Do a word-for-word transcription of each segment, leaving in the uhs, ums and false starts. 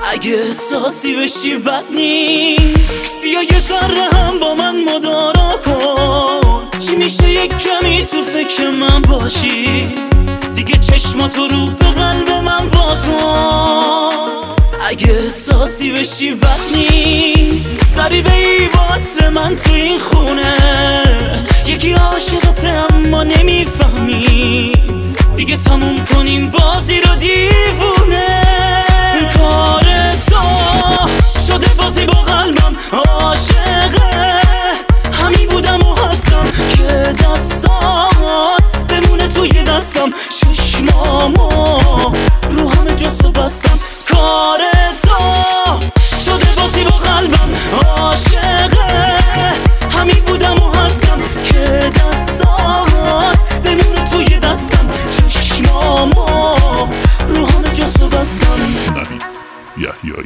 اگه احساسی بشی بد نی، بیا یه ذره هم با من مدارا کن. چی میشه یک کمی تو فکر من باشی، دیگه چشماتو رو به قلب من واکن. اگه احساسی بشی بد نی، غریبه ای با عطر من تو این خونه. یکی عاشقته اما نمیفهمی، دیگه تموم کنیم بازی رو دیوونه. کار تو شده بازی با قلبم، عاشقه همین بودم و هستم که دستات بمونه توی دستم. چشمامو رو همه جستو بستم. کار تو شده بازی با قلبم، عاشقه همین بودم و هستم که دستات بمونه توی دستم. چشمامو رو همه جستو بستم. نوید یحیایی.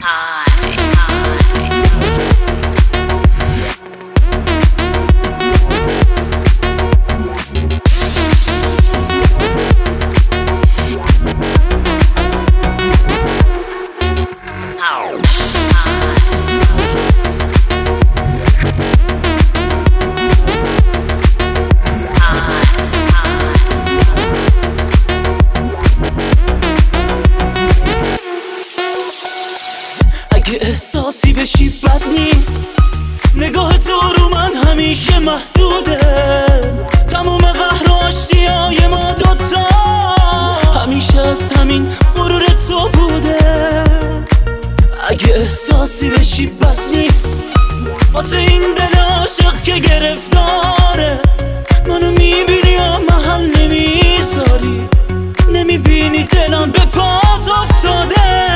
اگه احساسی بشی بد نی، نگاه تو رو من همیشه محدوده. تموم قهر و آشتیای ما دوتا همیشه از همین غرور تو بوده. اگه احساسی بشی بد نی، واسه این دل عاشق که گرفتاره. منو میبینی یا محل نمیذاری، نمیبینی دلم به پات افتاده.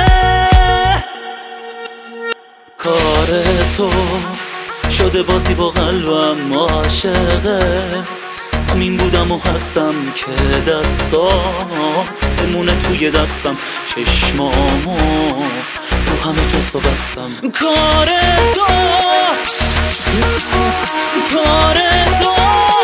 کار تو شده بازی با قلبم، عاشقه همین بودم و هستم که دستات بمونه توی دستم. چشمامو رو همه جستو بستم. کار تو کار تو